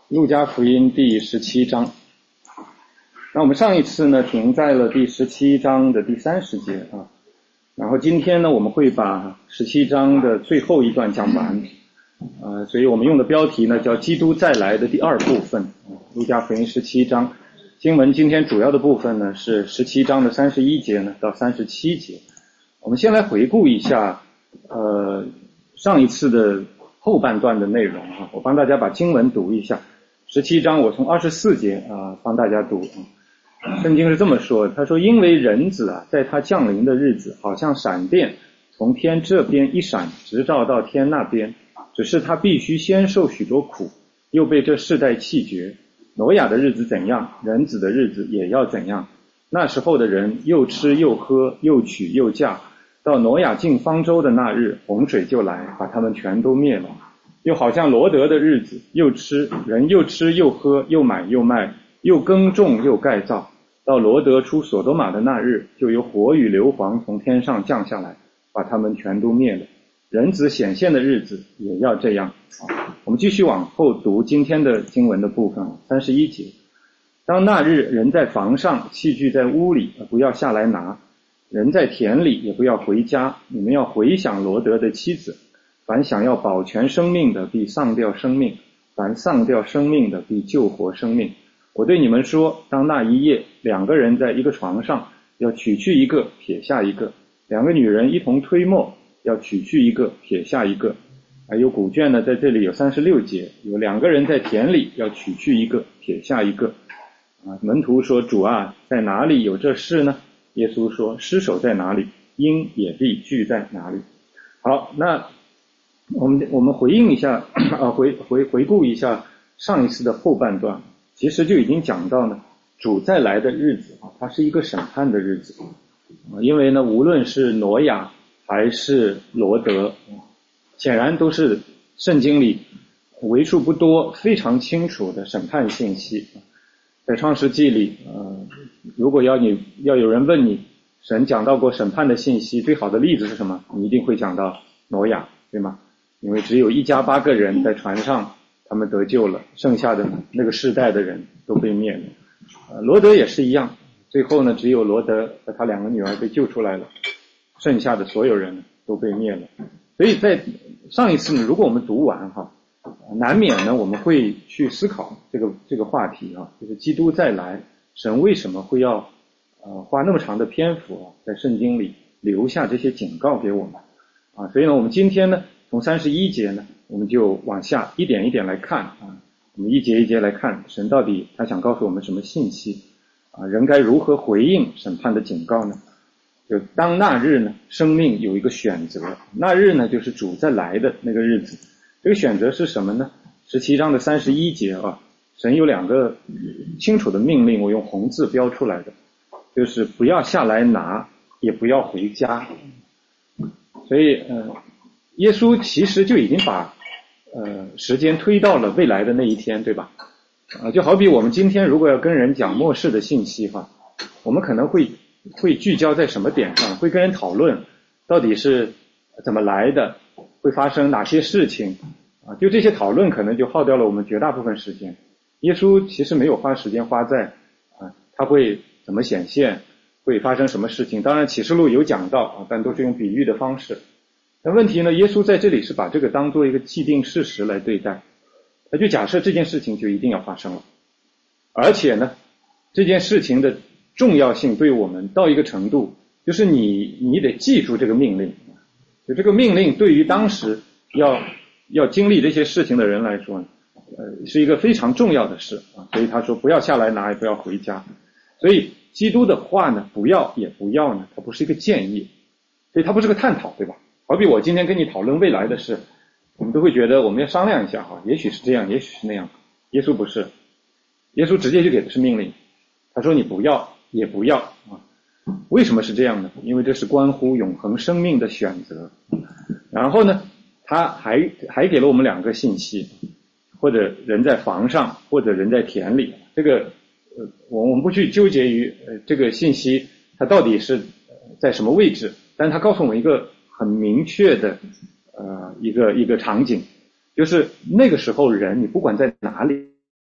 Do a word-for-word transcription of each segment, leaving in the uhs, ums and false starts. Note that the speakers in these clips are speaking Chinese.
路加福音第十七章。那我们上一次呢停在了第十七章的第三十节啊，然后今天呢我们会把十七章的最后一段讲完，呃，所以我们用的标题呢叫基督再来的第二部分。路加福音十七章经文今天主要的部分呢是十七章的三十一节呢到三十七节。我们先来回顾一下呃上一次的后半段的内容啊，我帮大家把经文读一下。十七章我从二十四节啊帮大家读。圣经是这么说，他说因为人子啊在他降临的日子好像闪电从天这边一闪直照到天那边，只是他必须先受许多苦，又被这世代弃绝。挪亚的日子怎样，人子的日子也要怎样。那时候的人又吃又喝又娶又嫁，到挪亚进方舟的那日，洪水就来把他们全都灭了。又好像罗得的日子，又吃人又吃又喝又买又卖又耕种又盖造，到罗得出所多玛的那日，就有火与硫磺从天上降下来，把他们全都灭了。人子显现的日子也要这样。我们继续往后读今天的经文的部分，三十一节。当那日，人在房上，器具在屋里，不要下来拿；人在田里，也不要回家。你们要回想罗得的妻子。凡想要保全生命的，必丧掉生命；凡丧掉生命的，必救活生命。我对你们说，当那一夜，两个人在一个床上，要取去一个，撇下一个；两个女人一同推磨，要取去一个，撇下一个。还有古卷呢，在这里有三十六节，有两个人在田里，要取去一个，撇下一个。啊，门徒说，主啊，在哪里有这事呢？耶稣说，尸首在哪里，鹰也必聚在哪里。好，那我们我们回应一下啊，回回回顾一下上一次的后半段，其实就已经讲到呢，主再来的日子啊，它是一个审判的日子啊，因为呢，无论是挪亚还是罗得，显然都是圣经里为数不多非常清楚的审判信息。在创世纪里，呃，如果要你要有人问你，神讲到过审判的信息，最好的例子是什么？你一定会讲到挪亚，对吗？因为只有一家八个人在船上，他们得救了，剩下的那个世代的人都被灭了。呃，罗得也是一样，最后呢，只有罗得和他两个女儿被救出来了，剩下的所有人都被灭了。所以在上一次呢，如果我们读完哈，难免呢我们会去思考这个这个话题啊，就是基督再来，神为什么会要呃花那么长的篇幅啊，在圣经里留下这些警告给我们啊？所以呢，我们今天呢，从三十一节呢，我们就往下一点一点来看啊，我们一节一节来看，神到底他想告诉我们什么信息啊？人该如何回应审判的警告呢？就当那日呢，生命有一个选择，那日呢就是主再来的那个日子。这个选择是什么呢？十七章的三十一节啊，神有两个清楚的命令，我用红字标出来的，就是不要下来拿，也不要回家。所以呃耶稣其实就已经把呃时间推到了未来的那一天，对吧？啊，就好比我们今天如果要跟人讲末世的信息哈，我们可能会会聚焦在什么点上？会跟人讨论到底是怎么来的，会发生哪些事情啊？就这些讨论可能就耗掉了我们绝大部分时间。耶稣其实没有花时间花在啊，他会怎么显现，会发生什么事情？当然启示录有讲到啊，但都是用比喻的方式。但问题呢，耶稣在这里是把这个当做一个既定事实来对待，他就假设这件事情就一定要发生了，而且呢，这件事情的重要性对我们到一个程度，就是你你得记住这个命令，就这个命令对于当时要要经历这些事情的人来说，呃，是一个非常重要的事啊。所以他说不要下来拿，也不要回家。所以基督的话呢，不要也不要呢，它不是一个建议，所以它不是个探讨，对吧？好比我今天跟你讨论未来的事，我们都会觉得我们要商量一下哈，也许是这样，也许是那样。耶稣不是，耶稣直接就给的是命令，他说你不要也不要啊。为什么是这样呢？因为这是关乎永恒生命的选择。然后呢，他还还给了我们两个信息，或者人在房上，或者人在田里。这个呃，我们不去纠结于呃这个信息它到底是在什么位置，但它告诉我们一个很明确的呃一个一个场景，就是那个时候人你不管在哪里，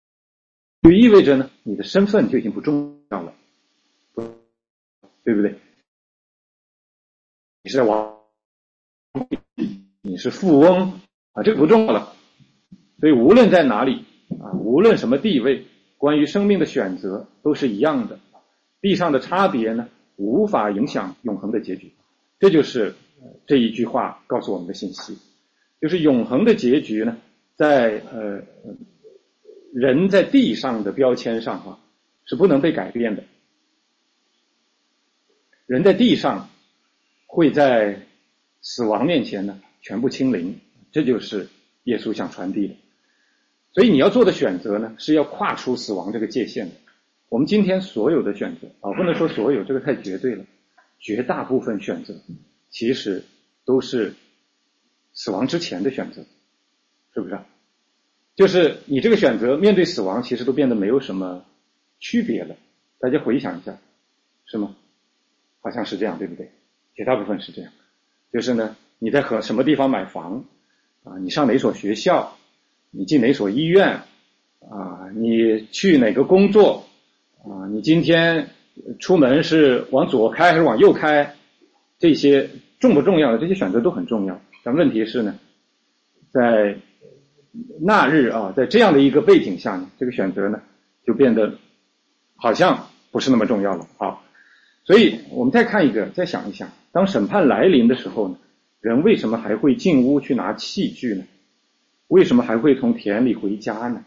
就意味着呢，你的身份就已经不重要了，对不对？你是王，你是富翁啊，这个不重要了。所以无论在哪里啊，无论什么地位，关于生命的选择都是一样的。地上的差别呢，无法影响永恒的结局。这就是这一句话告诉我们的信息，就是永恒的结局呢，在呃人在地上的标签上啊，是不能被改变的。人在地上会在死亡面前呢全部清零，这就是耶稣想传递的。所以你要做的选择呢，是要跨出死亡这个界限的。我们今天所有的选择啊，不能说所有，这个太绝对了，绝大部分选择其实都是死亡之前的选择，是不是？就是你这个选择面对死亡其实都变得没有什么区别了。大家回想一下，是吗？好像是这样，对不对？绝大部分是这样。就是呢，你在和什么地方买房啊？你上哪所学校？你进哪所医院啊？你去哪个工作啊？你今天出门是往左开还是往右开？这些重不重要的？这些选择都很重要。但问题是呢，在那日啊，在这样的一个背景下呢，这个选择呢就变得好像不是那么重要了。好，所以我们再看一个，再想一想，当审判来临的时候呢，人为什么还会进屋去拿器具呢？为什么还会从田里回家呢？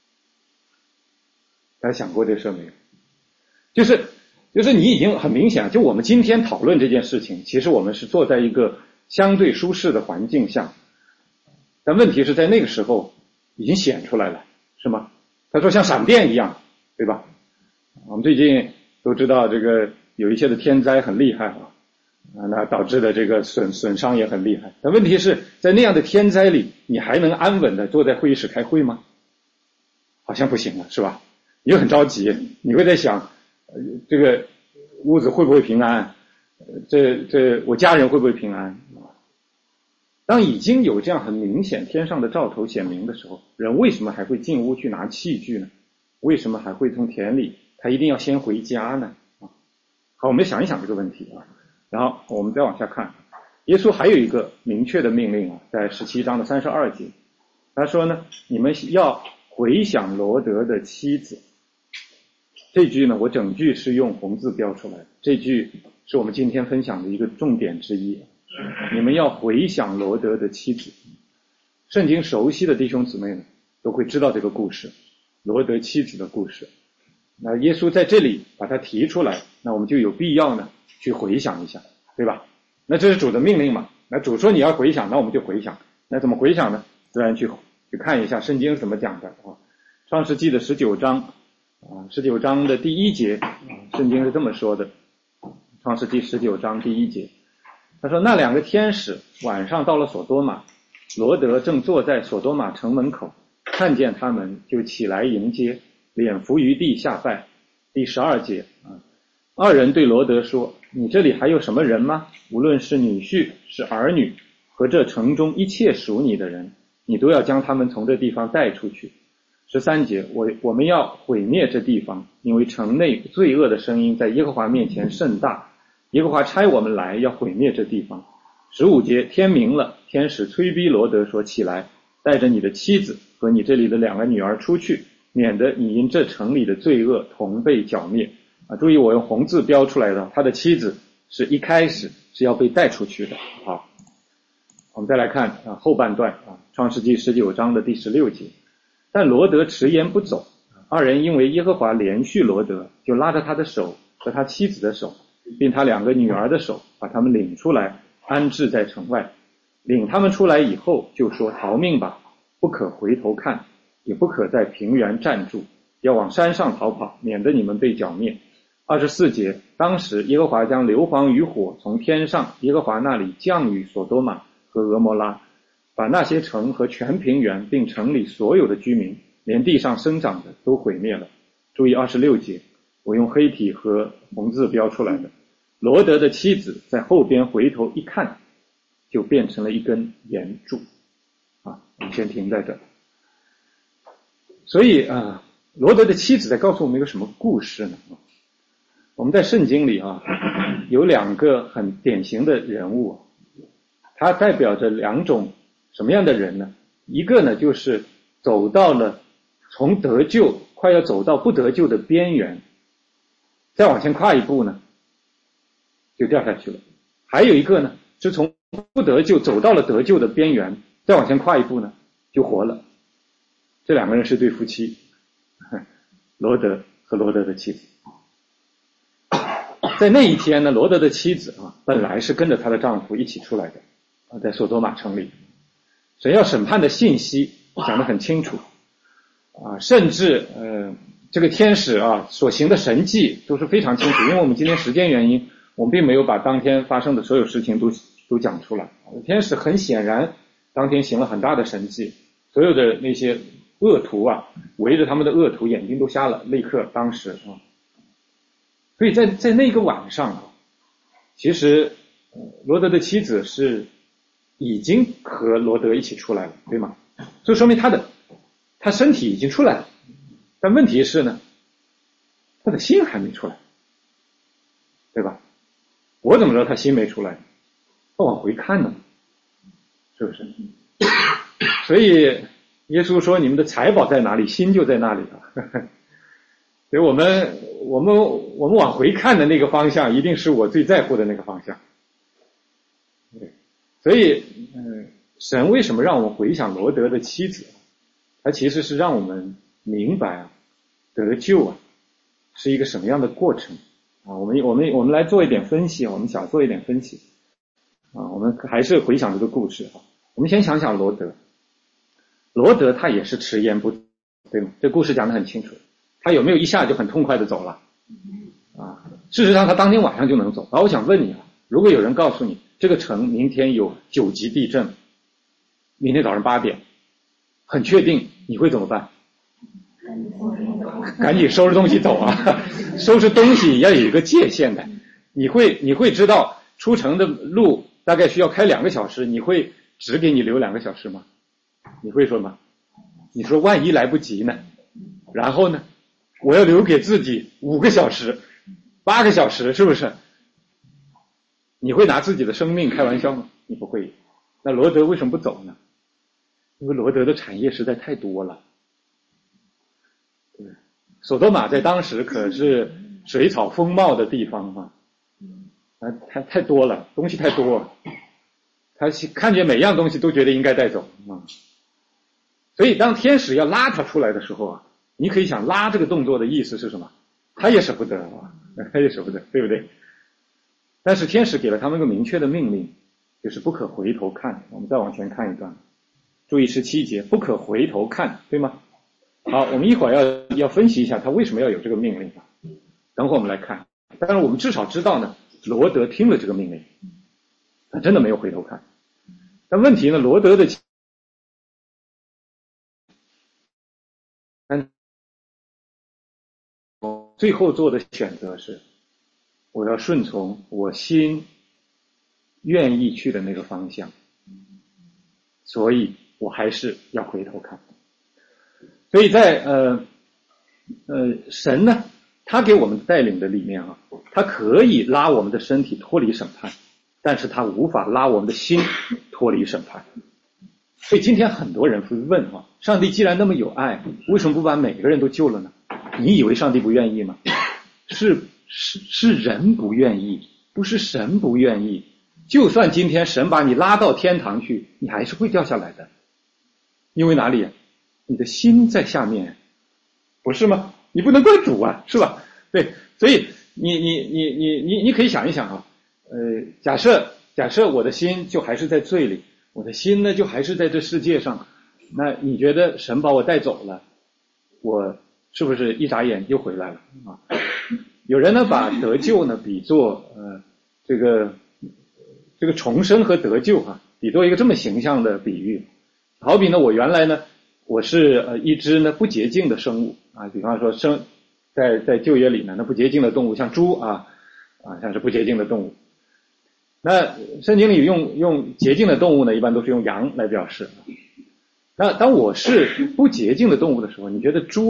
大家想过这事没有？就是就是你已经很明显，就我们今天讨论这件事情，其实我们是坐在一个相对舒适的环境下，但问题是在那个时候已经显出来了，是吗？他说像闪电一样，对吧？我们最近都知道这个有一些的天灾很厉害啊，啊，那导致的这个损损伤也很厉害。但问题是在那样的天灾里，你还能安稳的坐在会议室开会吗？好像不行了，是吧？你就很着急，你会在想，呃、这个屋子会不会平安？呃、这这我家人会不会平安？当已经有这样很明显天上的兆头显明的时候，人为什么还会进屋去拿器具呢？为什么还会从田里？他一定要先回家呢？好，我们想一想这个问题啊。然后我们再往下看，耶稣还有一个明确的命令啊，在十七章的三十二节，他说呢，你们要回想罗德的妻子。这句呢，我整句是用红字标出来的，这句是我们今天分享的一个重点之一。你们要回想罗德的妻子。圣经熟悉的弟兄姊妹呢，都会知道这个故事，罗德妻子的故事。那耶稣在这里把它提出来，那我们就有必要呢去回想一下，对吧？那这是主的命令嘛，那主说你要回想，那我们就回想。那怎么回想呢？自然去去看一下圣经是怎么讲的啊。创世纪的十九章啊，十九章的第一节啊，圣经是这么说的。创世纪十九章第一节，他说那两个天使晚上到了索多玛，罗德正坐在索多玛城门口，看见他们就起来迎接，脸伏于地下拜。第十二节啊，二人对罗德说，你这里还有什么人吗？无论是女婿是儿女和这城中一切属你的人，你都要将他们从这地方带出去。十三节，我我们要毁灭这地方，因为城内罪恶的声音在耶和华面前甚大，耶和华差我们来要毁灭这地方。十五节，天明了，天使催逼罗德说，起来，带着你的妻子和你这里的两个女儿出去，免得你因这城里的罪恶同被剿灭。啊，注意我用红字标出来的，他的妻子是一开始是要被带出去的。好，我们再来看啊后半段啊，创世纪十九章的第十六节。但罗德迟延不走，二人因为耶和华连续罗德，就拉着他的手和他妻子的手，并他两个女儿的手，把他们领出来，安置在城外。领他们出来以后，就说逃命吧，不可回头看，也不可在平原站住，要往山上逃跑，免得你们被剿灭。二十四节，当时耶和华将硫磺与火从天上耶和华那里降于索多玛和俄摩拉，把那些城和全平原并城里所有的居民，连地上生长的都毁灭了。注意二十六节，我用黑体和红字标出来的。罗德的妻子在后边回头一看，就变成了一根岩柱。啊，我们先停在这。所以啊， 罗德的妻子在告诉我们一个什么故事呢？我们在圣经里啊，有两个很典型的人物，它代表着两种什么样的人呢？一个呢，就是走到了从得救快要走到不得救的边缘，再往前跨一步呢，就掉下去了。还有一个呢，是从不得救走到了得救的边缘，再往前跨一步呢，就活了。这两个人是对夫妻，罗德和罗德的妻子。在那一天呢，罗德的妻子啊，本来是跟着她的丈夫一起出来的啊，在索多玛城里，神要审判的信息讲得很清楚啊，甚至呃，这个天使啊所行的神迹都是非常清楚。因为我们今天时间原因，我们并没有把当天发生的所有事情都都讲出来。天使很显然当天行了很大的神迹，所有的那些恶徒啊，围着他们的恶徒眼睛都瞎了，立刻当时啊。所以在在那个晚上啊，其实罗德的妻子是已经和罗德一起出来了，对吗？所以说明他的他身体已经出来了，但问题是呢，他的心还没出来，对吧？我怎么知道他心没出来？他往回看呢，是不是？所以耶稣说：“你们的财宝在哪里，心就在那里啊。”所以我们我们我们往回看的那个方向，一定是我最在乎的那个方向。对，所以嗯，神为什么让我们回想罗德的妻子？他其实是让我们明白啊，得救啊是一个什么样的过程啊。我们我们我们来做一点分析，我们想做一点分析啊。我们还是回想这个故事啊。我们先想想罗德，罗德他也是迟延不走，对吗？这故事讲得很清楚。他有没有一下就很痛快的走了啊？事实上他当天晚上就能走。而我想问你啊，如果有人告诉你这个城明天有九级地震，明天早上八点，很确定，你会怎么办？赶紧收拾东西走啊！收拾东西要有一个界限的。你会你会知道出城的路大概需要开两个小时，你会只给你留两个小时吗？你会说吗？你说万一来不及呢？然后呢？我要留给自己五个小时、八个小时，是不是？你会拿自己的生命开玩笑吗？你不会。那罗德为什么不走呢？因为罗德的产业实在太多了。对，索多玛在当时可是水草丰茂的地方嘛，啊，太太多了，东西太多了，他看见每样东西都觉得应该带走啊。所以当天使要拉他出来的时候啊，你可以想拉这个动作的意思是什么？他也舍不得啊，他也舍不得，对不对？但是天使给了他们一个明确的命令，就是不可回头看。我们再往前看一段，注意十七节，不可回头看，对吗？好，我们一会儿要要分析一下他为什么要有这个命令啊。等会儿我们来看，但是我们至少知道呢，罗德听了这个命令，他真的没有回头看。但问题呢，罗德的最后做的选择是，我要顺从我心愿意去的那个方向，所以我还是要回头看。所以在呃呃神呢，他给我们带领的里面啊，他可以拉我们的身体脱离审判，但是他无法拉我们的心脱离审判。所以今天很多人会问啊，上帝既然那么有爱，为什么不把每个人都救了呢？你以为上帝不愿意吗？是是是人不愿意，不是神不愿意。就算今天神把你拉到天堂去，你还是会掉下来的。因为哪里？你的心在下面，不是吗？你不能怪主啊，是吧？对，所以你你你你你你可以想一想啊，呃，假设假设我的心就还是在罪里，我的心呢就还是在这世界上，那你觉得神把我带走了，我是不是一眨眼又回来了啊？有人呢把得救呢比作呃这个这个重生和得救啊，比作一个这么形象的比喻。好比呢，我原来呢我是呃一只呢不洁净的生物啊，比方说生在在旧约里呢，那不洁净的动物像猪啊啊像是不洁净的动物。那圣经里用用洁净的动物呢，一般都是用羊来表示。那当我是不洁净的动物的时候，你觉得猪哈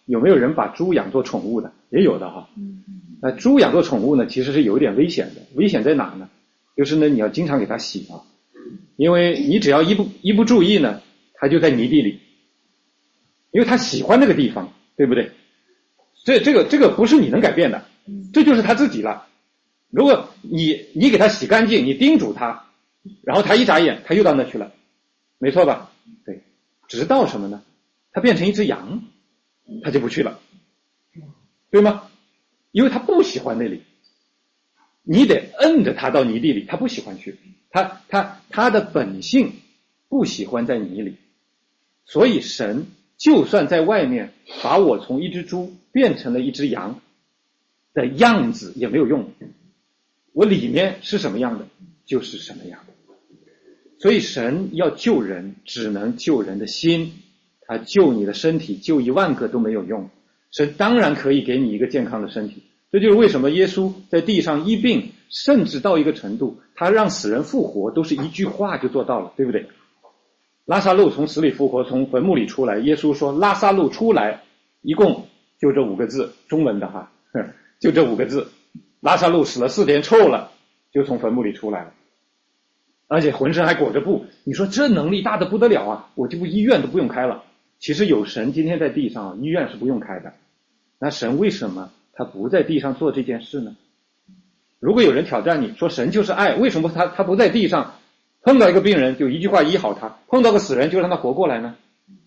有没有人把猪养做宠物的？也有的哈。那猪养做宠物呢，其实是有点危险的。危险在哪呢？就是呢，你要经常给它洗啊，因为你只要一不一不注意呢，它就在泥地里，因为它喜欢那个地方，对不对？这这个这个不是你能改变的，这就是它自己了。如果你你给它洗干净，你叮嘱它，然后它一眨眼，它又到那去了，没错吧？对，直到什么呢？它变成一只羊，它就不去了，对吗？因为它不喜欢那里，你得摁着它到泥地里，它不喜欢去，它它它的本性不喜欢在泥里，所以神就算在外面把我从一只猪变成了一只羊的样子也没有用，我里面是什么样的就是什么样的。所以神要救人只能救人的心，他救你的身体救一万个都没有用。神当然可以给你一个健康的身体，这就是为什么耶稣在地上医病，甚至到一个程度他让死人复活都是一句话就做到了，对不对？拉撒路从死里复活，从坟墓里出来，耶稣说拉撒路出来，一共就这五个字，中文的哈，就这五个字，拉撒路死了四天臭了，就从坟墓里出来了，而且浑身还裹着布，你说这能力大得不得了啊，我这不医院都不用开了。其实有神今天在地上，医院是不用开的。那神为什么他不在地上做这件事呢？如果有人挑战你说神就是爱，为什么他他不在地上碰到一个病人就一句话医好他，碰到个死人就让他活过来呢？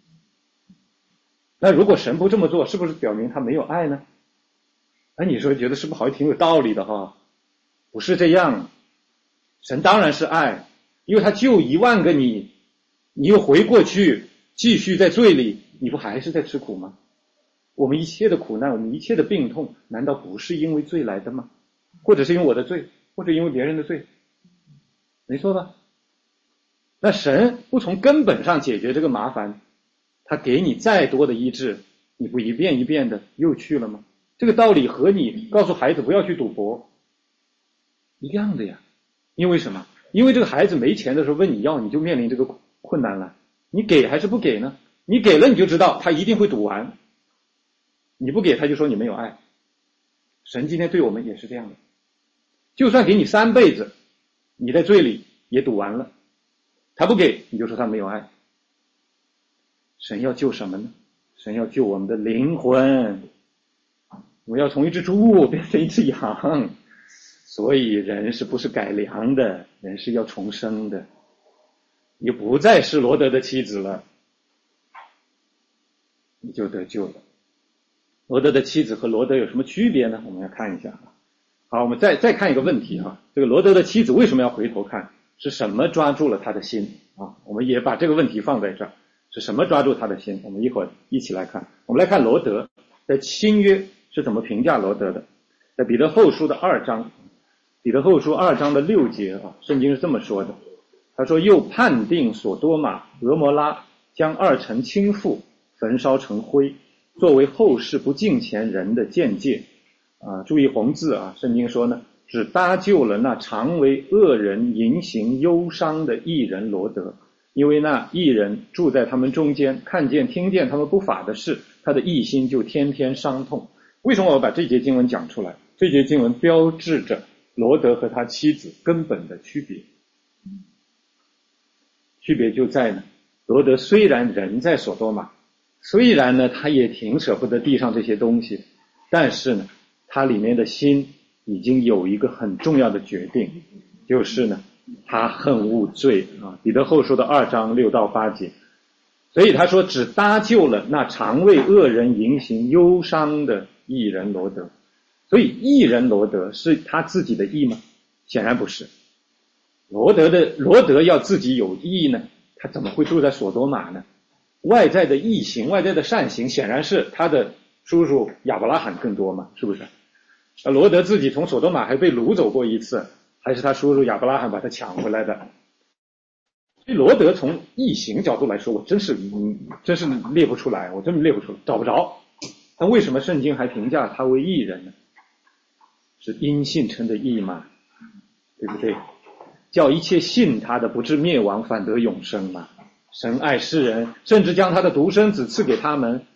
那如果神不这么做，是不是表明他没有爱呢？那你说觉得是不是好像挺有道理的哈？不是这样，神当然是爱，因为他救一万个你，你又回过去继续在罪里，你不还是在吃苦吗？我们一切的苦难，我们一切的病痛，难道不是因为罪来的吗？或者是因为我的罪，或者因为别人的罪，没错吧？那神不从根本上解决这个麻烦，他给你再多的医治，你不一遍一遍的又去了吗？这个道理和你告诉孩子不要去赌博一样的呀。因为什么？因为这个孩子没钱的时候问你要，你就面临这个困难了，你给还是不给呢？你给了你就知道他一定会赌完，你不给他就说你没有爱。神今天对我们也是这样的，就算给你三辈子，你在罪里也赌完了，他不给你就说他没有爱。神要救什么呢？神要救我们的灵魂，我们要从一只猪变成一只羊。所以人是不是改良的？人是要重生的。你不再是罗德的妻子了，你就得救了。罗德的妻子和罗德有什么区别呢？我们要看一下。好，我们再再看一个问题啊，这个罗德的妻子为什么要回头看？是什么抓住了他的心啊？我们也把这个问题放在这儿，是什么抓住他的心？我们一会儿一起来看。我们来看罗德在新约是怎么评价罗德的。在彼得后书的二章，彼得后书二章的六节啊，圣经是这么说的，他说又判定所多玛、俄摩拉，将二城倾覆，焚烧成灰，作为后世不敬虔人的鉴戒啊。注意红字啊，圣经说呢，只搭救了那常为恶人淫行忧伤的义人罗德，因为那义人住在他们中间，看见听见他们不法的事，他的义心就天天伤痛。为什么我把这节经文讲出来？这节经文标志着罗德和他妻子根本的区别。区别就在呢，罗德虽然人在所多玛，虽然呢他也挺舍不得地上这些东西，但是呢他里面的心已经有一个很重要的决定，就是呢他恨恶罪啊。彼得后书的二章六到八节，所以他说只搭救了那常为恶人淫行忧伤的义人罗德。所以义人罗德是他自己的义吗？显然不是。罗德的罗德要自己有义呢，他怎么会住在所多玛呢？外在的义行，外在的善行，显然是他的叔叔亚伯拉罕更多嘛，是不是？罗德自己从所多玛还被掳走过一次，还是他叔叔亚伯拉罕把他抢回来的。所以罗德从义行角度来说，我真是嗯，真是列不出来，我真列不出来，找不着。但为什么圣经还评价他为义人呢？是因信称的义嘛，对不对？叫一切信他的不至灭亡，反得永生嘛。神爱世人，甚至将他的独生子赐给他们，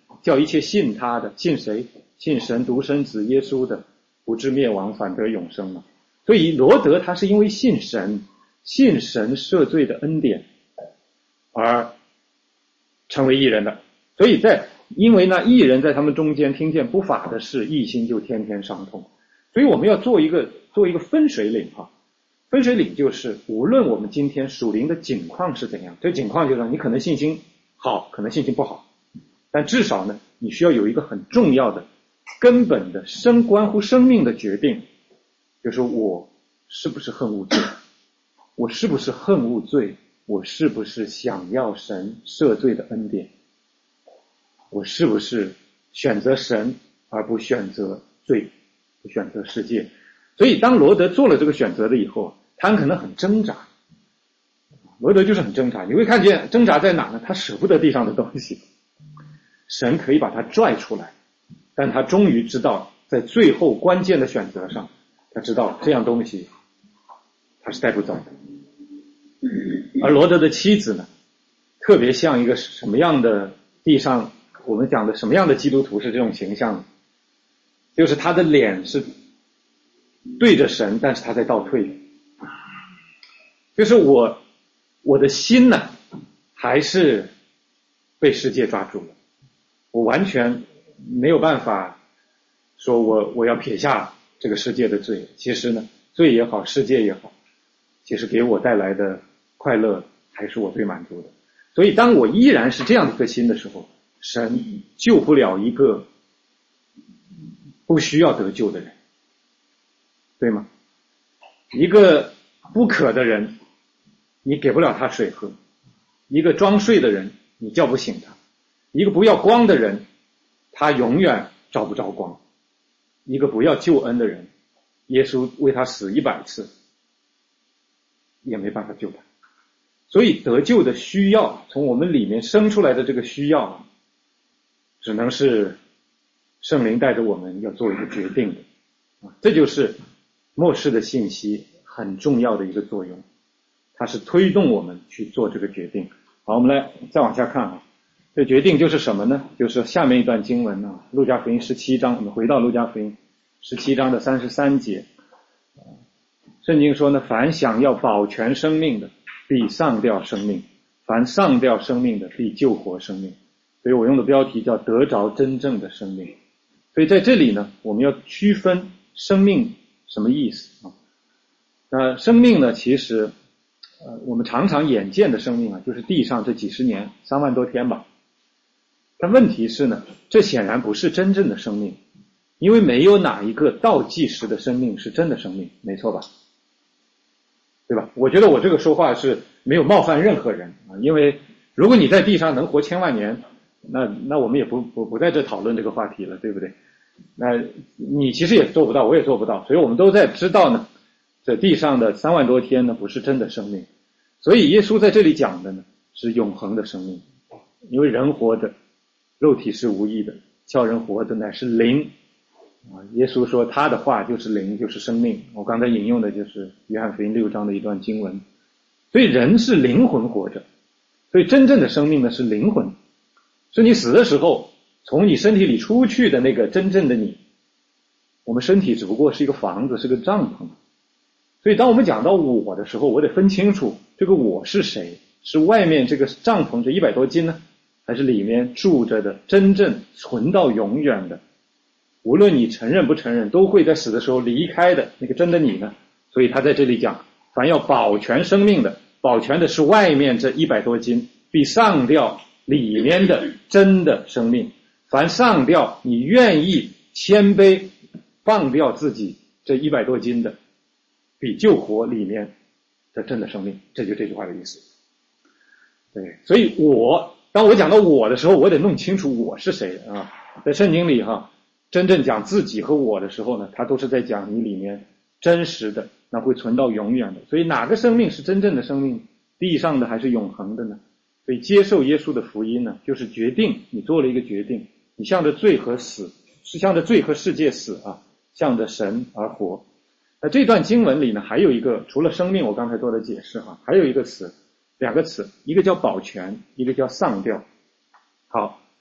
叫一切信他的，信谁？信神独生子耶稣的，不至灭亡，反得永生嘛。所以罗得他是因为信神，信神赦罪的恩典而成为义人的。所以在因为呢，义人在他们中间听见不法的事，义心就天天伤痛。所以我们要做一个做一个分水岭啊，分水岭就是无论我们今天属灵的境况是怎样，这境况就是你可能信心好，可能信心不好，但至少呢，你需要有一个很重要的、根本的生关乎生命的决定，就是我是不是恨恶罪，我是不是恨恶罪，我是不是想要神赦罪的恩典，我是不是选择神而不选择罪，不选择世界。所以当罗德做了这个选择了以后，他可能很挣扎，罗德就是很挣扎。你会看见挣扎在哪呢？他舍不得地上的东西，神可以把他拽出来，但他终于知道在最后关键的选择上，他知道这样东西他是带不走的。而罗德的妻子呢，特别像一个什么样的地上我们讲的什么样的基督徒是这种形象呢？就是他的脸是对着神，但是他在倒退。就是我我的心呢还是被世界抓住了，我完全没有办法说我我要撇下这个世界的罪。其实呢，罪也好，世界也好，其实给我带来的快乐还是我最满足的。所以当我依然是这样的一颗心的时候，神救不了一个不需要得救的人，对吗？一个不渴的人，你给不了他水喝；一个装睡的人，你叫不醒他；一个不要光的人，他永远照不着光；一个不要救恩的人，耶稣为他死一百次，也没办法救他。所以得救的需要，从我们里面生出来的这个需要，只能是圣灵带着我们要做一个决定的。这就是末世的信息很重要的一个作用，它是推动我们去做这个决定。好，我们来再往下看啊，这决定就是什么呢？就是下面一段经文啊，路加福音十七章，我们回到路加福音十七章的三十三节。圣经说呢，凡想要保全生命的，必丧掉生命；凡丧掉生命的，必救活生命。所以我用的标题叫得着真正的生命。所以在这里呢，我们要区分生命什么意思啊？那生命呢，其实呃，我们常常眼见的生命啊，就是地上这几十年三万多天吧。但问题是呢，这显然不是真正的生命，因为没有哪一个倒计时的生命是真的生命，没错吧？对吧？我觉得我这个说话是没有冒犯任何人啊，因为如果你在地上能活千万年，那那我们也不不不在这讨论这个话题了，对不对？那你其实也做不到，我也做不到，所以我们都在知道呢，这地上的三万多天呢不是真的生命。所以耶稣在这里讲的呢是永恒的生命，因为人活着肉体是无益的，叫人活的乃是灵啊。耶稣说他的话就是灵，就是生命。我刚才引用的就是约翰福音六章的一段经文。所以人是灵魂活着，所以真正的生命呢是灵魂，是你死的时候从你身体里出去的那个真正的你。我们身体只不过是一个房子，是个帐篷。所以当我们讲到我的时候，我得分清楚这个我是谁，是外面这个帐篷这一百多斤呢，还是里面住着的真正存到永远的，无论你承认不承认都会在死的时候离开的那个真的你呢？所以他在这里讲，凡要保全生命的，保全的是外面这一百多斤，必丧掉里面的真的生命。凡丧掉你愿意谦卑放掉自己这一百多斤的，必救活里面的真的生命。这就这句话的意思。对，所以我当我讲到我的时候，我得弄清楚我是谁啊。在圣经里哈，真正讲自己和我的时候呢，他都是在讲你里面真实的，那会存到永远的。所以哪个生命是真正的生命，地上的还是永恒的呢？所以接受耶稣的福音呢，就是决定，你做了一个决定，你向着罪和死，是向着罪和世界死啊，向着神而活。那这段经文里呢，还有一个除了生命我刚才做的解释哈，还有一个词，两个词，一个叫保全，一个叫丧掉。好，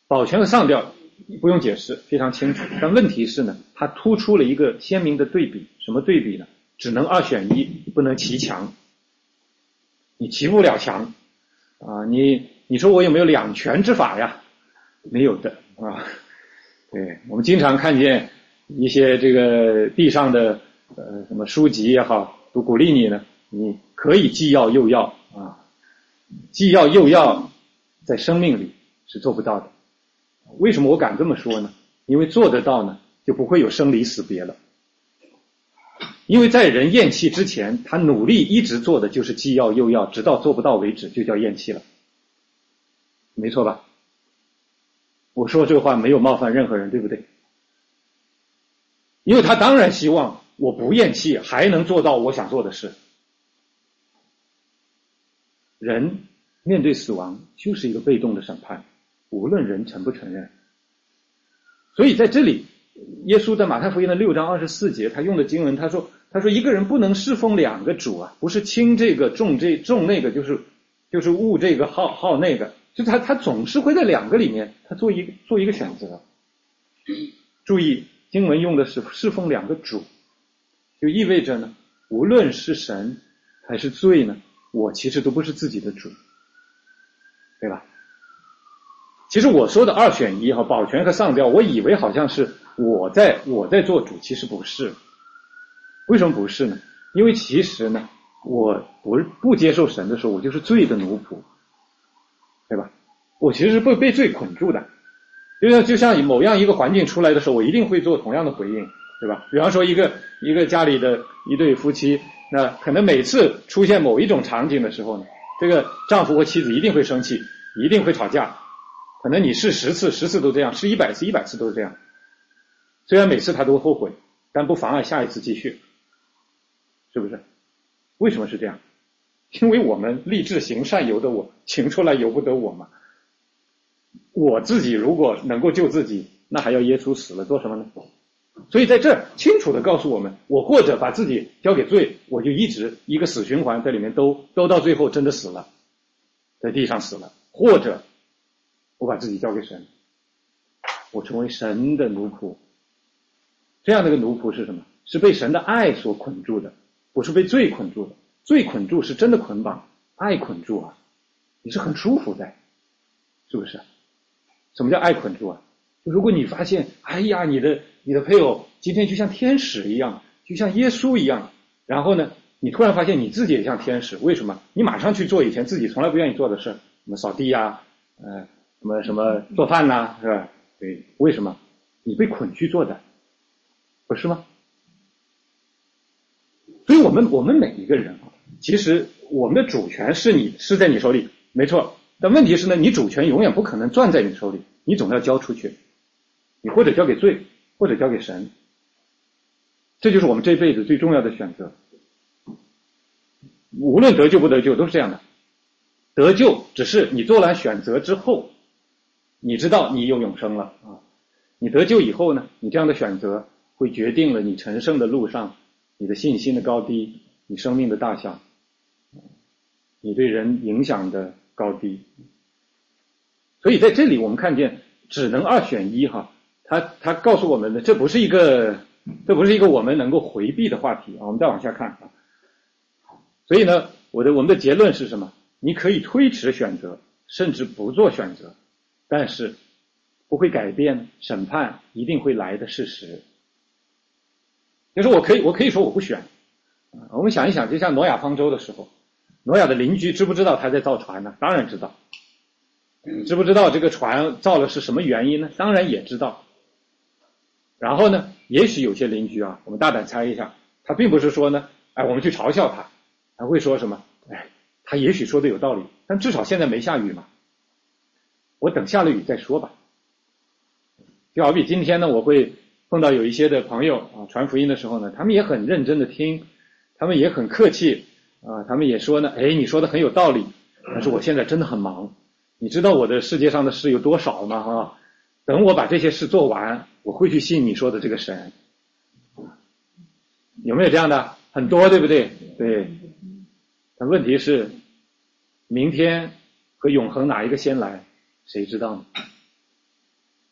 保全和上吊不用解释，非常清楚。但问题是呢，它突出了一个鲜明的对比。什么对比呢？只能二选一，不能齐强。你齐不了强啊！你你说我有没有两全之法呀？没有的啊。对，我们经常看见一些这个地上的呃什么书籍也好，都鼓励你呢，你可以既要又要啊，既要又要，在生命里是做不到的。为什么我敢这么说呢？因为做得到呢，就不会有生离死别了。因为在人厌弃之前，他努力一直做的就是既要又要，直到做不到为止，就叫厌弃了。没错吧？我说这个话没有冒犯任何人，对不对？因为他当然希望我不厌弃，还能做到我想做的事。人面对死亡就是一个被动的审判，无论人承不承认。所以在这里，耶稣在马太福音的六章二十四节，他用的经文，他说他说一个人不能侍奉两个主啊，不是轻这个重这重那个，就是就是误这个好好那个，就他他总是会在两个里面他做一个做一个选择。注意经文用的是侍奉两个主，就意味着呢，无论是神还是罪呢，我其实都不是自己的主，对吧？其实我说的二选一哈，保全和上吊，我以为好像是我在我在做主，其实不是。为什么不是呢？因为其实呢，我不不接受神的时候，我就是罪的奴仆，对吧？我其实是被被罪捆住的。就像就像某样一个环境出来的时候，我一定会做同样的回应，对吧？比方说一个一个家里的一对夫妻，那可能每次出现某一种场景的时候呢，这个丈夫或妻子一定会生气，一定会吵架。可能你试十次，十次都这样；试一百次，一百次都是这样。虽然每次他都后悔，但不妨碍下一次继续，是不是？为什么是这样？因为我们立志行善由得我，行出来由不得我嘛。我自己如果能够救自己，那还要耶稣死了做什么呢？所以在这儿清楚地告诉我们，我或者把自己交给罪，我就一直一个死循环在里面兜兜到最后真的死了，在地上死了，或者我把自己交给神，我成为神的奴仆。这样的一个奴仆是什么？是被神的爱所捆住的，不是被罪捆住的。罪捆住是真的捆绑，爱捆住啊，你是很舒服的，是不是？什么叫爱捆住啊？如果你发现，哎呀，你的你的配偶今天就像天使一样，就像耶稣一样，然后呢，你突然发现你自己也像天使，为什么？你马上去做以前自己从来不愿意做的事，什么扫地呀、啊，呃，什么什么做饭呐、啊，是吧？对，为什么？你被捆去做的，不是吗？所以我们我们每一个人啊，其实我们的主权是你是在你手里，没错。但问题是呢，你主权永远不可能攥在你手里，你总要交出去。你或者交给罪，或者交给神。这就是我们这辈子最重要的选择。无论得救不得救都是这样的。得救只是你做完选择之后，你知道你有永生了啊。你得救以后呢，你这样的选择会决定了你成圣的路上你的信心的高低，你生命的大小，你对人影响的高低。所以在这里我们看见只能二选一哈，他他告诉我们的这不是一个这不是一个我们能够回避的话题啊。我们再往下看啊。所以呢，我的我们的结论是什么？你可以推迟选择，甚至不做选择，但是不会改变审判一定会来的事实。就是我可以我可以说我不选。我们想一想，就像挪亚方舟的时候，挪亚的邻居知不知道他在造船呢？当然知道。知不知道这个船造的是什么原因呢？当然也知道。然后呢，也许有些邻居啊，我们大胆猜一下，他并不是说呢，哎，我们去嘲笑他，他会说什么？哎，他也许说的有道理，但至少现在没下雨嘛，我等下了雨再说吧。就好比今天呢，我会碰到有一些的朋友啊，传福音的时候呢，他们也很认真的听，他们也很客气啊，他们也说呢，哎，你说的很有道理，但是我现在真的很忙。你知道我的世界上的事有多少吗？啊，等我把这些事做完，我会去信你说的这个神。有没有这样的？很多，对不对？对。但问题是，明天和永恒哪一个先来，谁知道呢？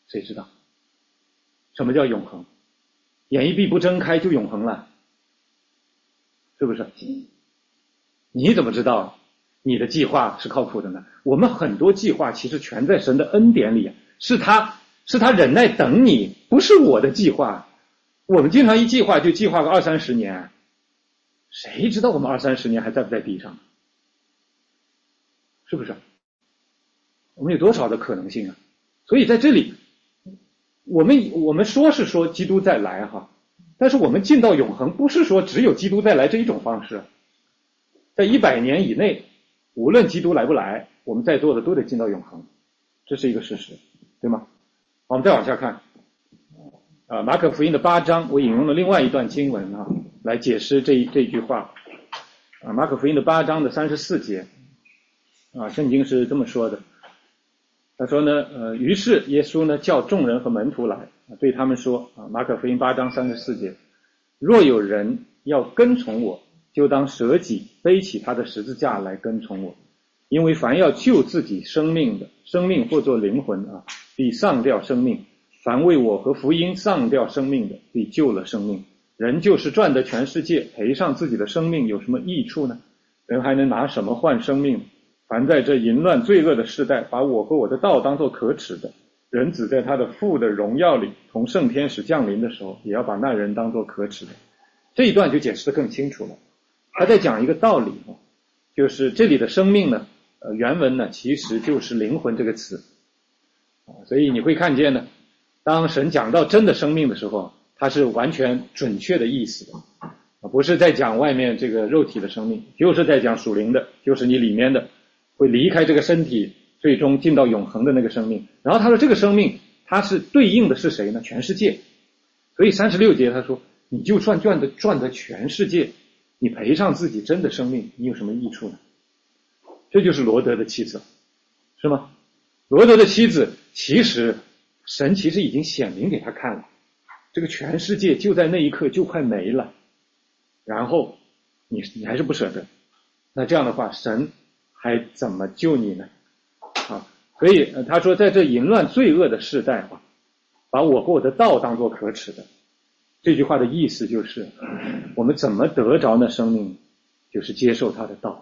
谁知道？什么叫永恒？眼一闭不睁开就永恒了，是不是？你怎么知道你的计划是靠谱的呢？我们很多计划其实全在神的恩典里，是他是他忍耐等你，不是我的计划。我们经常一计划就计划个二三十年，谁知道我们二三十年还在不在地上？是不是？我们有多少的可能性啊？所以在这里，我们我们说是说基督再来哈，但是我们进到永恒，不是说只有基督再来这一种方式。在一百年以内，无论基督来不来，我们在座的都得进到永恒，这是一个事实，对吗？好，我们再往下看。啊，马可福音的八章，我引用了另外一段经文啊，来解释这这句话。啊，马可福音的八章的三十四节，啊，圣经是这么说的。他说呢，呃，于是耶稣呢叫众人和门徒来，对他们说，啊，马可福音八章三十四节，若有人要跟从我，就当舍己，背起他的十字架来跟从我。因为凡要救自己生命的，生命或作灵魂啊，必丧掉生命；凡为我和福音丧掉生命的，必救了生命。人就是赚得全世界，赔上自己的生命，有什么益处呢？人还能拿什么换生命？凡在这淫乱罪恶的世代，把我和我的道当作可耻的，人子在他的父的荣耀里同圣天使降临的时候，也要把那人当作可耻的。这一段就解释得更清楚了。他在讲一个道理，就是这里的生命呢，呃，原文呢其实就是灵魂这个词，所以你会看见呢，当神讲到真的生命的时候，它是完全准确的意思的，不是在讲外面这个肉体的生命，就是在讲属灵的，就是你里面的会离开这个身体，最终进到永恒的那个生命。然后他说这个生命它是对应的是谁呢？全世界。所以三十六节他说，你就算赚得赚得全世界，你赔上自己真的生命，你有什么益处呢？这就是罗德的妻子，是吗？罗德的妻子其实神其实已经显明给他看了，这个全世界就在那一刻就快没了，然后你你还是不舍得，那这样的话神还怎么救你呢？啊，所以他说在这淫乱罪恶的世代啊，把我和我的道当作可耻的，这句话的意思就是我们怎么得着那生命，就是接受他的道，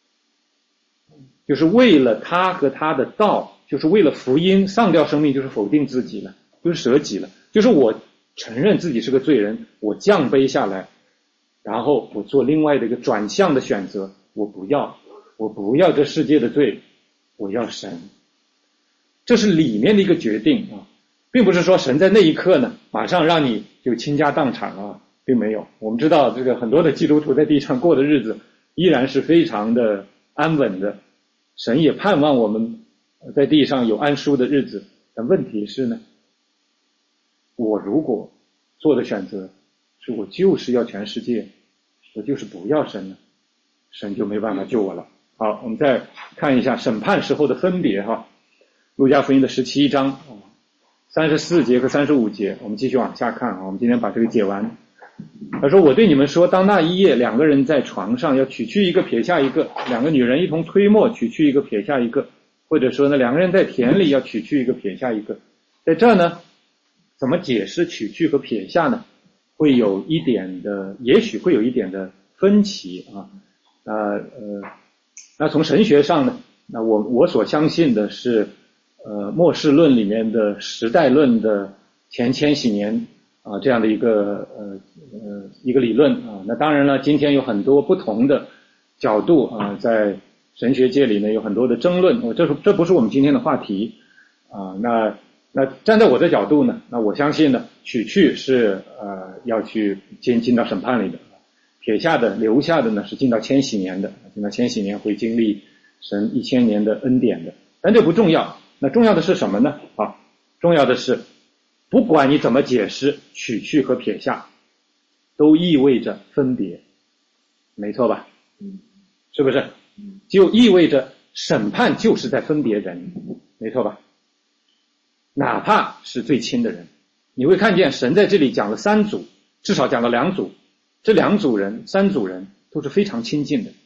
就是为了他和他的道，就是为了福音丧掉生命，就是否定自己了，就是舍己了，就是我承认自己是个罪人，我降卑下来，然后我做另外的一个转向的选择，我不要我不要这世界的罪，我要神。这是里面的一个决定啊，并不是说神在那一刻呢马上让你就倾家荡产啊，并没有。我们知道这个很多的基督徒在地上过的日子依然是非常的安稳的，神也盼望我们在地上有安舒的日子。但问题是呢，我如果做的选择是我就是要全世界，我就是不要神了，神就没办法救我了。好，我们再看一下审判时候的分别哈，路加福音的十七章三十四节和三十五节，我们继续往下看啊。我们今天把这个解完。他说，我对你们说，当那一夜两个人在床上，要取去一个撇下一个，两个女人一同推磨，取去一个撇下一个，或者说呢，两个人在田里要取去一个撇下一个。在这呢，怎么解释取去和撇下呢？会有一点的，也许会有一点的分歧啊。呃呃，那从神学上呢，那我我所相信的是，呃，末世论里面的时代论的前千禧年啊这样的一个呃呃一个理论啊。那当然了，今天有很多不同的角度啊，在神学界里呢有很多的争论。我这是这不是我们今天的话题啊。那那站在我的角度呢，那我相信呢，取去是呃要去进进到审判里的，撇下的留下的呢是进到千禧年的，进到千禧年会经历神一千年的恩典的。但这不重要，那重要的是什么呢？啊，重要的是不管你怎么解释，取去和撇下都意味着分别，没错吧？是不是？就意味着审判就是在分别人，没错吧？哪怕是最亲的人，你会看见神在这里讲了三组，至少讲了两组，这两组人三组人都是非常亲近的，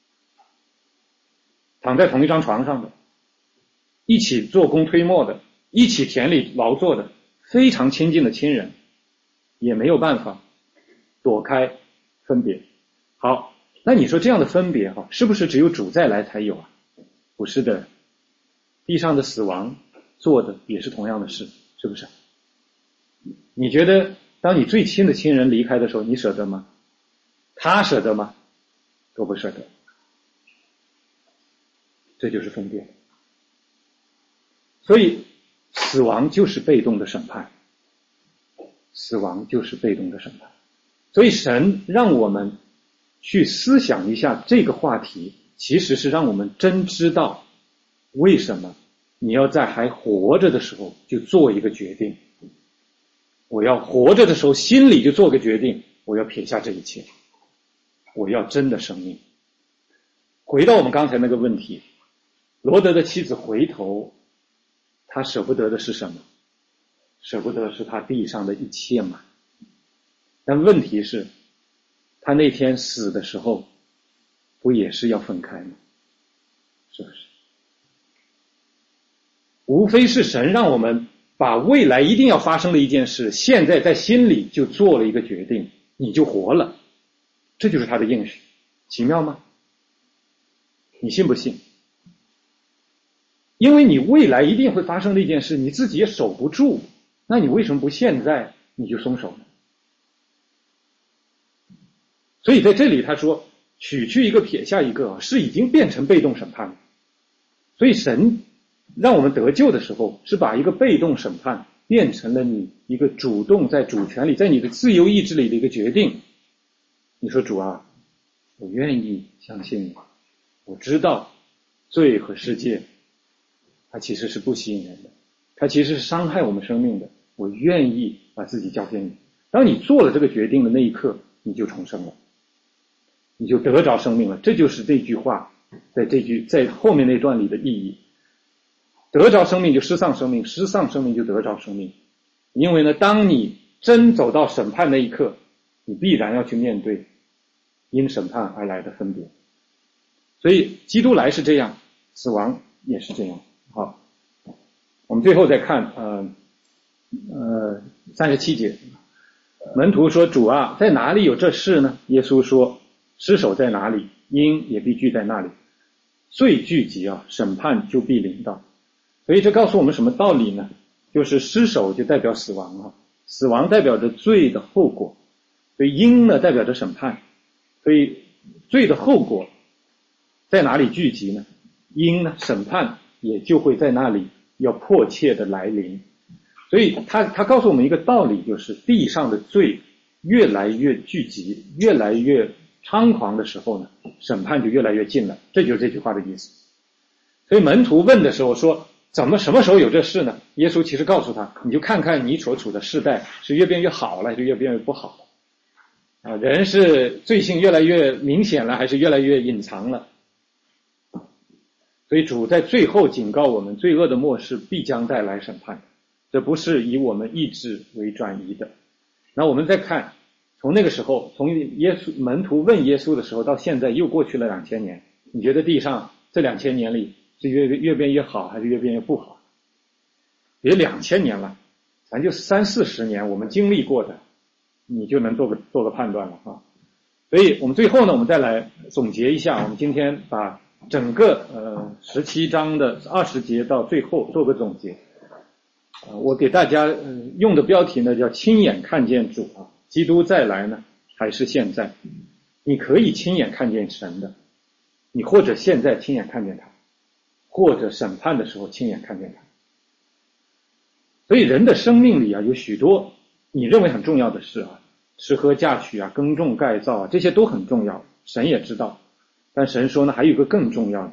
躺在同一张床上的，一起做工推磨的， 一起田里劳作的非常亲近的亲人，也没有办法躲开分别。好，那你说这样的分别哈，是不是只有主再来才有啊？不是的，地上的死亡做的也是同样的事，是不是？你觉得当你最亲的亲人离开的时候，你舍得吗？他舍得吗？都不舍得。这就是分别。所以死亡就是被动的审判，死亡就是被动的审判。所以神让我们去思想一下这个话题，其实是让我们真知道为什么你要在还活着的时候就做一个决定。我要活着的时候心里就做个决定，我要撇下这一切，我要真的生命。回到我们刚才那个问题，罗德的妻子回头，他舍不得的是什么？舍不得是他地上的一切嘛。但问题是，他那天死的时候不也是要分开吗？是不是？无非是神让我们把未来一定要发生的一件事，现在在心里就做了一个决定，你就活了。这就是他的应许。奇妙吗？你信不信？因为你未来一定会发生的一件事，你自己也守不住，那你为什么不现在你就松手呢？所以在这里他说，取去一个撇下一个，是已经变成被动审判了。所以神让我们得救的时候，是把一个被动审判变成了你一个主动在主权里，在你的自由意志里的一个决定。你说主啊，我愿意相信你，我知道罪和世界它其实是不吸引人的，它其实是伤害我们生命的，我愿意把自己交给你。当你做了这个决定的那一刻，你就重生了，你就得着生命了。这就是这句话在这句在后面那段里的意义。得着生命就失丧生命，失丧生命就得着生命。因为呢，当你真走到审判那一刻，你必然要去面对因审判而来的分别。所以基督来是这样，死亡也是这样。好，我们最后再看呃呃三十七节，门徒说，主啊，在哪里有这事呢？耶稣说，尸首在哪里，鹰也必聚在那里。罪聚集啊，审判就必临到。所以这告诉我们什么道理呢？就是尸首就代表死亡啊，死亡代表着罪的后果，所以鹰呢代表着审判。所以罪的后果在哪里聚集呢？鹰呢，审判也就会在那里要迫切的来临。所以他他告诉我们一个道理，就是地上的罪越来越聚集，越来越猖狂的时候呢，审判就越来越近了。这就是这句话的意思。所以门徒问的时候说，怎么什么时候有这事呢？耶稣其实告诉他，你就看看你所处的世代是越变越好了，还是越变越不好了啊？人是罪性越来越明显了，还是越来越隐藏了？所以主在最后警告我们，罪恶的末世必将带来审判，这不是以我们意志为转移的。那我们再看，从那个时候，从耶稣门徒问耶稣的时候到现在又过去了两千年，你觉得地上这两千年里是越越变越好，还是越变越不好？别两千年了，咱就三四十年我们经历过的，你就能做个做个判断了啊。所以我们最后呢，我们再来总结一下，我们今天把整个呃十七章的二十节到最后做个总结。呃、我给大家、呃、用的标题呢叫亲眼看见主啊，基督再来呢还是现在？你可以亲眼看见神的，你或者现在亲眼看见他，或者审判的时候亲眼看见他。所以人的生命里啊，有许多你认为很重要的事啊，吃喝嫁娶啊，耕种盖造啊，这些都很重要，神也知道。但神说呢，还有一个更重要的，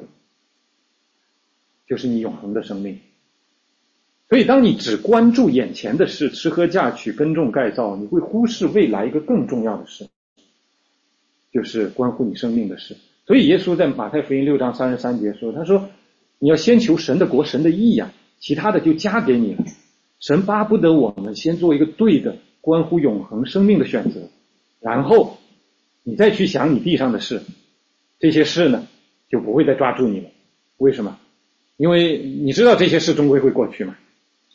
就是你永恒的生命。所以当你只关注眼前的事，吃喝嫁娶耕种盖造，你会忽视未来一个更重要的事，就是关乎你生命的事。所以耶稣在马太福音六章三十三节说，他说你要先求神的国神的义呀、啊，其他的就加给你了。神巴不得我们先做一个对的关乎永恒生命的选择，然后你再去想你地上的事，这些事呢就不会再抓住你了。为什么？因为你知道这些事终归会过去嘛。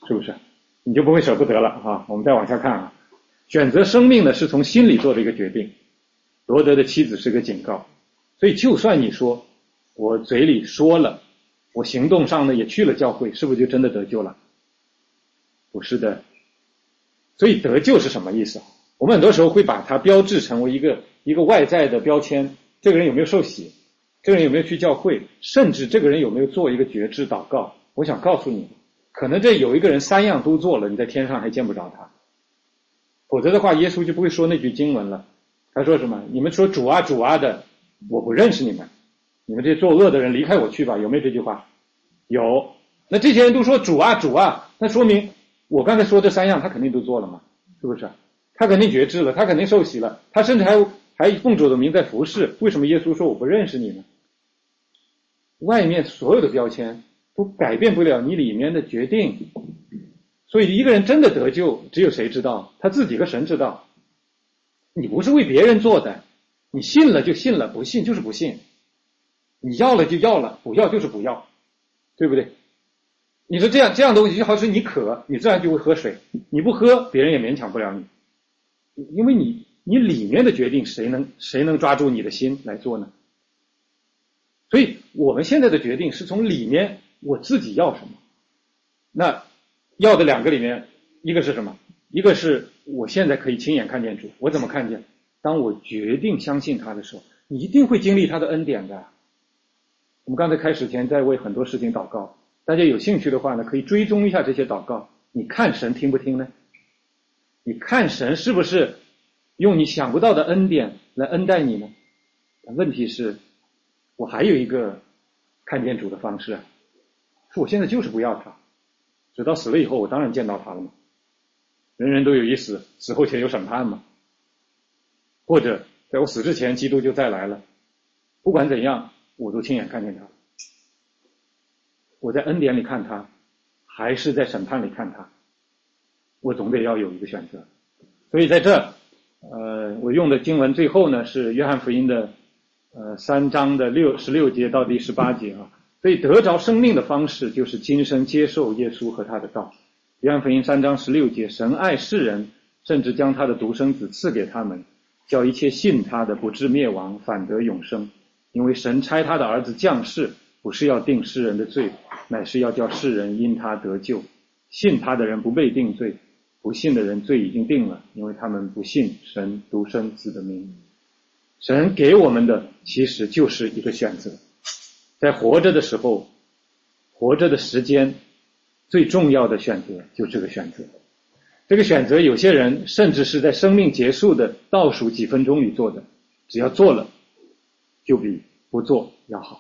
是不是？你就不会舍不得了啊。我们再往下看啊，选择生命呢是从心里做的一个决定。罗德的妻子是个警告，所以就算你说我嘴里说了，我行动上呢也去了教会，是不是就真的得救了？不是的。所以得救是什么意思？我们很多时候会把它标志成为一个一个外在的标签，这个人有没有受洗，这个人有没有去教会，甚至这个人有没有做一个觉知祷告。我想告诉你，可能这有一个人三样都做了，你在天上还见不着他。否则的话，耶稣就不会说那句经文了。他说什么？你们说主啊主啊的，我不认识你们，你们这些作恶的人离开我去吧。有没有这句话？有。那这些人都说主啊主啊，那说明我刚才说这三样他肯定都做了嘛，是不是？他肯定觉知了，他肯定受洗了，他甚至还还奉主的名在服侍。为什么耶稣说我不认识你呢？外面所有的标签都改变不了你里面的决定。所以一个人真的得救，只有谁知道？他自己和神知道。你不是为别人做的，你信了就信了，不信就是不信。你要了就要了，不要就是不要，对不对？你说这样这样的东西，就好像你渴，你自然就会喝水，你不喝，别人也勉强不了你，因为你你里面的决定，谁能谁能抓住你的心来做呢？所以我们现在的决定是从里面我自己要什么。那要的两个里面，一个是什么？一个是我现在可以亲眼看见主。我怎么看见？当我决定相信他的时候，你一定会经历他的恩典的。我们刚才开始前在为很多事情祷告，大家有兴趣的话呢，可以追踪一下这些祷告。你看神听不听呢？你看神是不是用你想不到的恩典来恩待你呢？问题是，我还有一个看见主的方式，是我现在就是不要他，直到死了以后，我当然见到他了嘛。人人都有一死，死后且有审判嘛。或者在我死之前，基督就再来了。不管怎样，我都亲眼看见他。我在恩典里看他，还是在审判里看他，我总得要有一个选择。所以在这，呃，我用的经文最后呢是约翰福音的呃三章的六十六节到第十八节啊。所以得着生命的方式就是今生接受耶稣和他的道。约翰福音三章十六节，神爱世人，甚至将他的独生子赐给他们，叫一切信他的不至灭亡，反得永生。因为神差他的儿子降世，不是要定世人的罪，乃是要叫世人因他得救。信他的人不被定罪，不信的人罪已经定了，因为他们不信神独生子的名。神给我们的其实就是一个选择，在活着的时候，活着的时间，最重要的选择就这个选择。这个选择有些人甚至是在生命结束的倒数几分钟里做的，只要做了就比不做要好。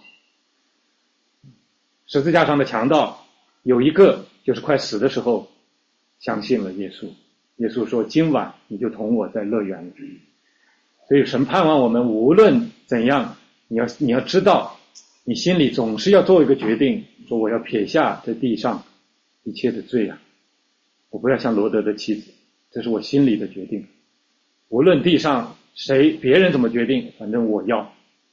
十字架上的强盗有一个就是快死的时候相信了耶稣，耶稣说今晚你就同我在乐园里。所以神盼望我们无论怎样，你要你要知道你心里总是要做一个决定，说我要撇下这地上一切的罪啊，我不要像罗德的妻子，这是我心里的决定。无论地上谁别人怎么决定，反正我要。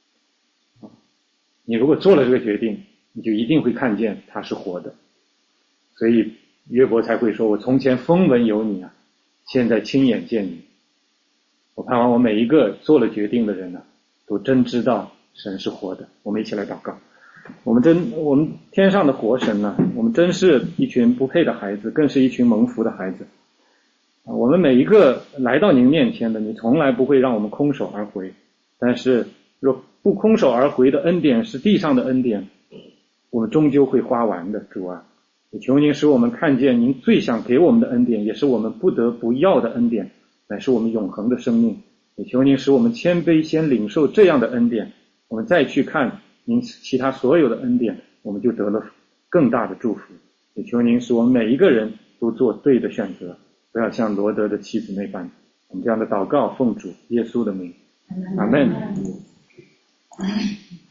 你如果做了这个决定，你就一定会看见他是活的。所以约伯才会说，我从前风闻有你啊，现在亲眼见你。我盼望我每一个做了决定的人呢、啊，都真知道神是活的。我们一起来祷告。我们真我们天上的活神呢、啊，我们真是一群不配的孩子，更是一群蒙福的孩子。我们每一个来到您面前的，你从来不会让我们空手而回。但是若不空手而回的恩典是地上的恩典，我们终究会花完的。主啊，也求您使我们看见您最想给我们的恩典，也是我们不得不要的恩典，乃是我们永恒的生命。也求您使我们谦卑先领受这样的恩典，我们再去看您其他所有的恩典，我们就得了更大的祝福。也求您使我们每一个人都做对的选择，不要像罗德的妻子那般。我们这样的祷告奉主耶稣的名，阿们。